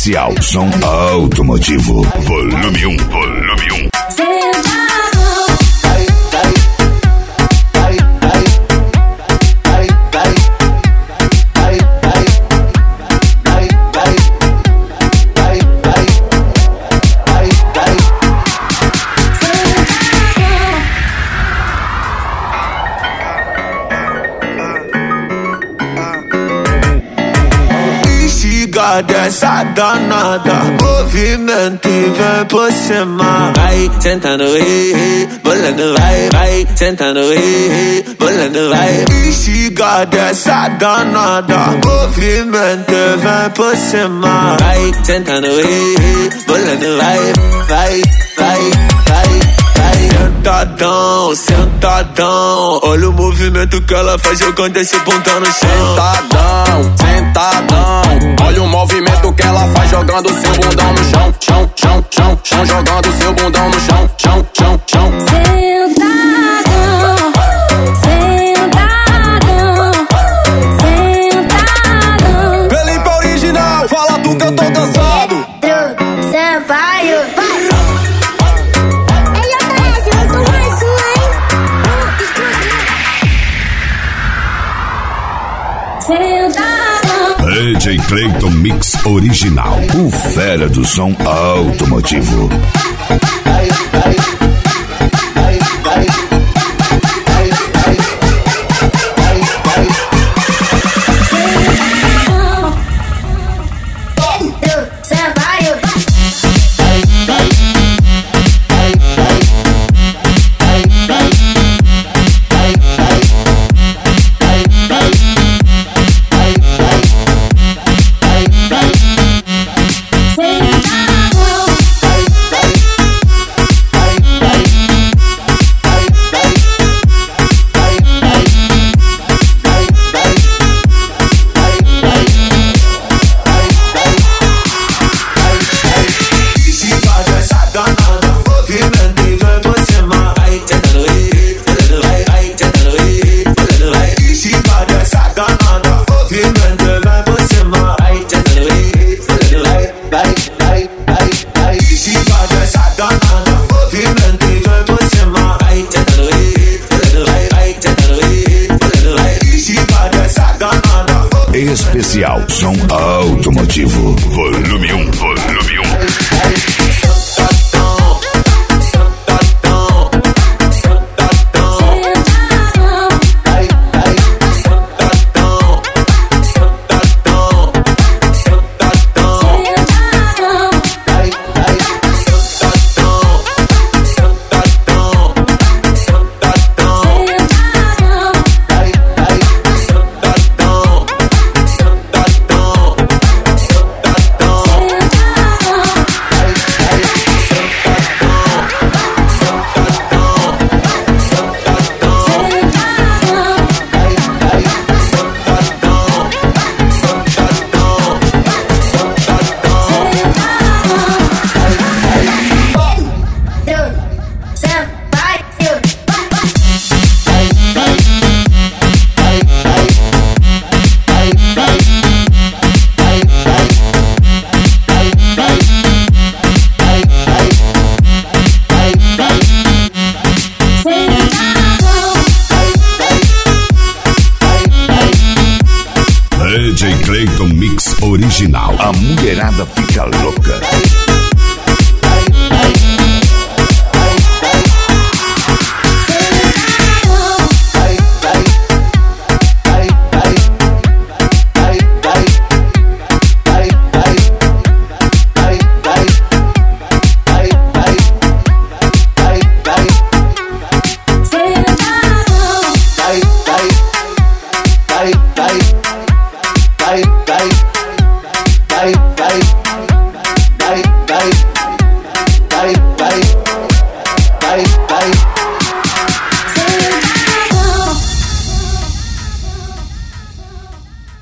Especial som automotivo. Volume 1, volume 1. Dessa danada, movimento e vem por cima. Vai sentando, bolando, vai sentando, bolando, vai. Instiga dessa danada, movimento e vem por cima. Vai sentando, bolando, vai. Sentadão, sentadão, olha o movimento que ela faz jogando esse bundão no chão. Sentadão, olha o movimento que ela faz jogando seu bundão no chão. Chão, jogando seu bundão no chão. Sentadão. Felipe original, fala tu que eu tô cansado. DJ Clayton Mix Original, o fera do som automotivo. Especial som automotivo. Volume 1, volume 1. DJ Clayton Mix Original. A mulherada fica louca. Bye.